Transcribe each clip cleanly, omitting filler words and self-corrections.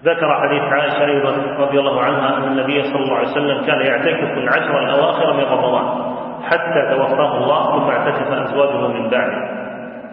ذكر حديث عائشة أيضا رضي الله عنها أن النبي صلى الله عليه وسلم كان يعتكف العشر الأواخر من رمضان حتى توفاه الله، ثم اعتكف أزواجه من بعده.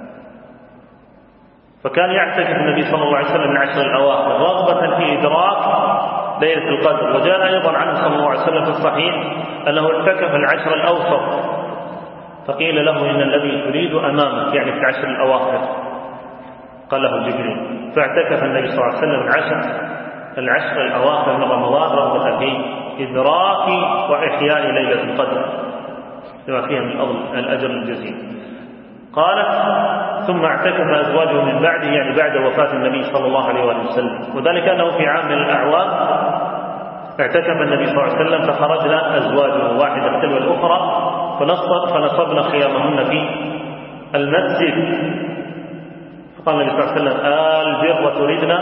فكان يعتكف النبي صلى الله عليه وسلم العشر الأواخر رغبة في إدراك ليلة القدر. وجاء أيضا عنه صلى الله عليه وسلم في الصحيح أنه اعتكف العشر الأوسط، فقيل له إن الذي تريد أمامك، يعني في العشر الأواخر، قال له جبريل. فاعتكف النبي صلى الله عليه وسلم العشر الأواخر من رمضان رغبة في إدراك وإحياء ليلة القدر لما فيها من الأجر الجزيل. قالت: ثم اعتكف أزواجه من بعده، يعني بعد وفاة النبي صلى الله عليه وسلم. وذلك أنه في عام من الأعوام اعتكف النبي صلى الله عليه وسلم، فخرجنا أزواجه واحدة تلو الأخرى فنصبنا خيامهن في المسجد. فقال النبي صلى الله عليه وسلم: البر تريدنا؟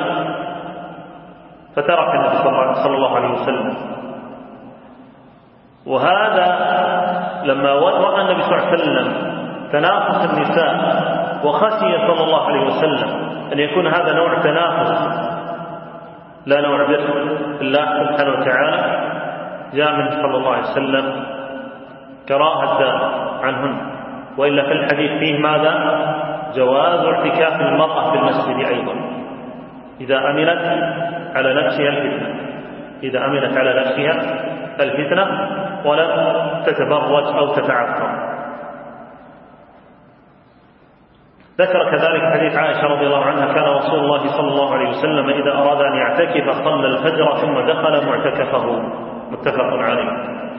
فترك النبي صلى الله عليه وسلم. وهذا لما رأى النبي صلى الله عليه وسلم تنافس النساء وخشي صلى الله عليه وسلم أن يكون هذا نوع تنافس لا نوع بر الله سبحانه وتعالى، جاء من صلى الله عليه وسلم كراهة عنهن. وإلا في الحديث فيه ماذا؟ جواز اعتكاف المرأة في المسجد أيضا إذا أمنت على نفسها الفتنة، إذا أمنت على نفسها الفتنة ولم تتبرج أو تتعفر. ذكر كذلك حديث عائشة رضي الله عنها: كان رسول الله صلى الله عليه وسلم إذا أراد أن يعتكف صلى الفجر ثم دخل معتكفه. متفق عليه.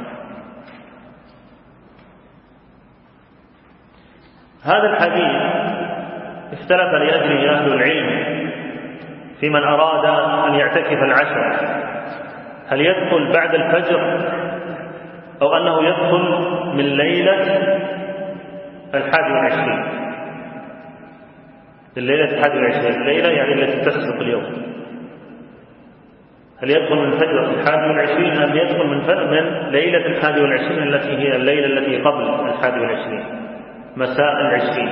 هذا الحديث اختلف لأجله أهل العلم في من أراد أن يعتكف العشر، هل يدخل بعد الفجر أو أنه يدخل من ليلة 21، الليلة 21، الليلة يعني التي تسبق اليوم. هل يدخل من فجر 21 أم يدخل من ليلة 21 التي هي الليلة التي قبل 21 مساء 20؟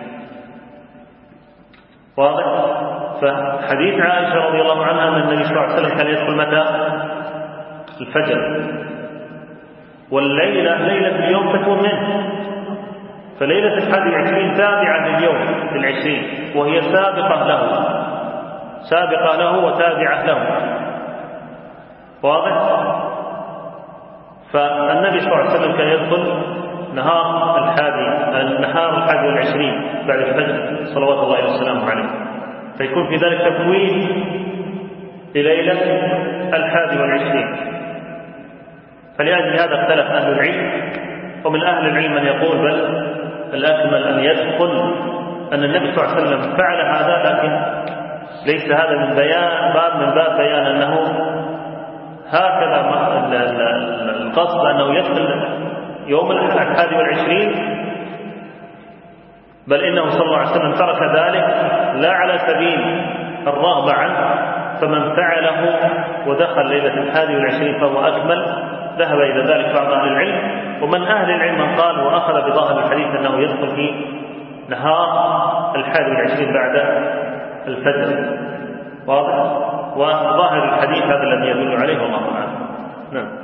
واضح؟ فحديث عائشة رضي الله عنها أن النبي صلى الله عليه وسلم كان يدخل متى؟ الفجر. والليلة ليلة اليوم تكون منه، فليلة 21 تابعة لليوم 20 وهي سابقة له وتابعة له. واضح؟ فالنبي صلى الله عليه وسلم كان يدخل نهار 21 بعد الفجر صلوات الله وسلامه عليه، فيكون في ذلك تكوين لليلة 21. فلأجل هذا اختلف أهل العلم، ومن أهل العلم من يقول بل الأكمل أن يدخل، أن النبي صلى الله عليه وسلم فعل هذا، لكن ليس هذا من باب بيان أنه هكذا القصد أنه يدخل يوم 21، بل إنه صلى الله عليه وسلم ترك ذلك لا على سبيل الرغبة عنه، فمن فعله ودخل ليلة 21 فهو أكمل. ذهب إلى ذلك بعض أهل العلم، ومن أهل العلم من قال وأخذ بظاهر الحديث أنه يدخل في نهار 21 بعد الفجر. واضح؟ وظاهر الحديث هذا الذي يدل عليه والله أعلم. نعم.